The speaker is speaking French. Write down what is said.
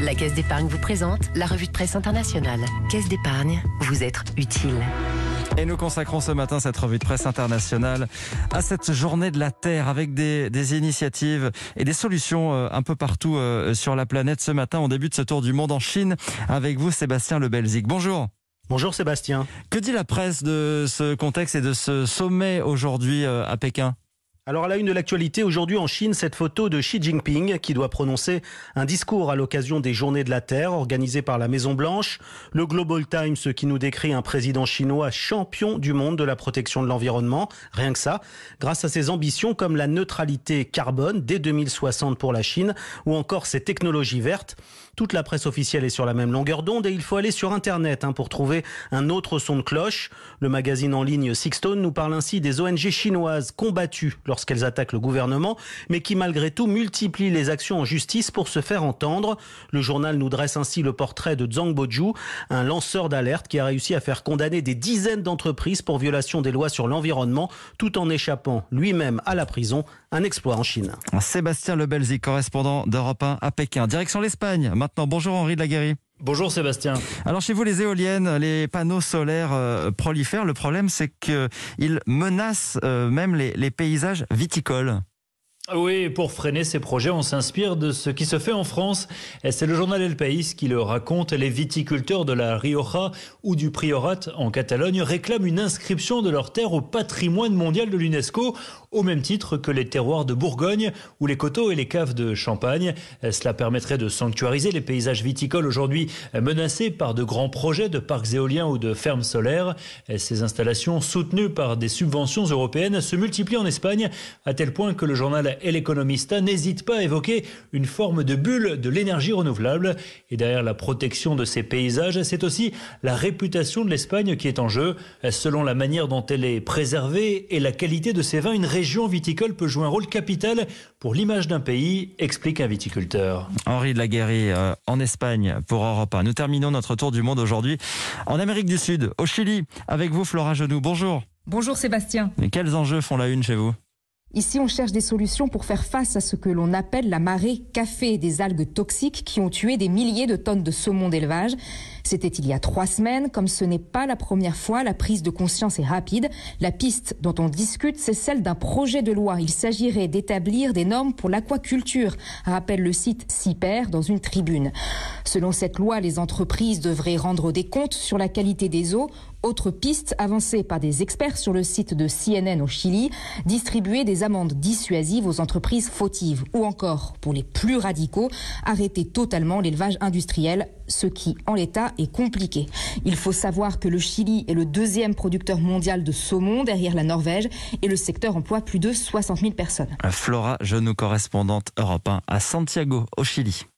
La Caisse d'Épargne vous présente la revue de presse internationale. Caisse d'Épargne, vous être utile. Et nous consacrons ce matin cette revue de presse internationale à cette journée de la Terre avec des initiatives et des solutions un peu partout sur la planète. Ce matin, on débute ce tour du monde en Chine avec vous, Sébastien Lebelzik. Bonjour. Bonjour Sébastien. Que dit la presse de ce contexte et de ce sommet aujourd'hui à Pékin ? Alors à la une de l'actualité, aujourd'hui en Chine, cette photo de Xi Jinping qui doit prononcer un discours à l'occasion des Journées de la Terre organisées par la Maison Blanche. Le Global Times qui nous décrit un président chinois champion du monde de la protection de l'environnement. Rien que ça, grâce à ses ambitions comme la neutralité carbone dès 2060 pour la Chine ou encore ses technologies vertes. Toute la presse officielle est sur la même longueur d'onde et il faut aller sur Internet pour trouver un autre son de cloche. Le magazine en ligne Sixstone nous parle ainsi des ONG chinoises combattues lorsqu'elles attaquent le gouvernement, mais qui malgré tout multiplient les actions en justice pour se faire entendre. Le journal nous dresse ainsi le portrait de Zhang Boju, un lanceur d'alerte qui a réussi à faire condamner des dizaines d'entreprises pour violation des lois sur l'environnement, tout en échappant lui-même à la prison. Un exploit en Chine. Sébastien Lebelzik, correspondant d'Europe 1 à Pékin. Direction l'Espagne. Maintenant, bonjour Henri de la Guérie. Bonjour Sébastien. Alors chez vous, les éoliennes, les panneaux solaires prolifèrent. Le problème, c'est qu'ils menacent même les paysages viticoles. Oui, pour freiner ces projets, on s'inspire de ce qui se fait en France. Et c'est le journal El País qui le raconte. Les viticulteurs de la Rioja ou du Priorat en Catalogne réclament une inscription de leurs terres au patrimoine mondial de l'UNESCO, au même titre que les terroirs de Bourgogne ou les coteaux et les caves de Champagne. Cela permettrait de sanctuariser les paysages viticoles aujourd'hui menacés par de grands projets de parcs éoliens ou de fermes solaires. Ces installations soutenues par des subventions européennes se multiplient en Espagne, à tel point que le journal El Economista n'hésite pas à évoquer une forme de bulle de l'énergie renouvelable. Et derrière la protection de ces paysages, c'est aussi la réputation de l'Espagne qui est en jeu. Selon la manière dont elle est préservée et la qualité de ses vins, une région viticole peut jouer un rôle capital pour l'image d'un pays, explique un viticulteur. Henri de la Guérie, en Espagne, pour Europe 1. Nous terminons notre tour du monde aujourd'hui en Amérique du Sud, au Chili. Avec vous, Flora Genoux. Bonjour. Bonjour Sébastien. Et quels enjeux font la une chez vous ? Ici, on cherche des solutions pour faire face à ce que l'on appelle la marée café, des algues toxiques qui ont tué des milliers de tonnes de saumon d'élevage. C'était il y a 3 semaines. Comme ce n'est pas la première fois, la prise de conscience est rapide. La piste dont on discute, c'est celle d'un projet de loi. Il s'agirait d'établir des normes pour l'aquaculture, rappelle le site CIPER dans une tribune. Selon cette loi, les entreprises devraient rendre des comptes sur la qualité des eaux. Autre piste avancée par des experts sur le site de CNN au Chili, distribuer des amendes dissuasives aux entreprises fautives. Ou encore, pour les plus radicaux, arrêter totalement l'élevage industriel, ce qui, en l'état, est compliqué. Il faut savoir que le Chili est le 2e producteur mondial de saumon derrière la Norvège et le secteur emploie plus de 60 000 personnes. Flora Genoux, correspondante Europe 1 à Santiago, au Chili.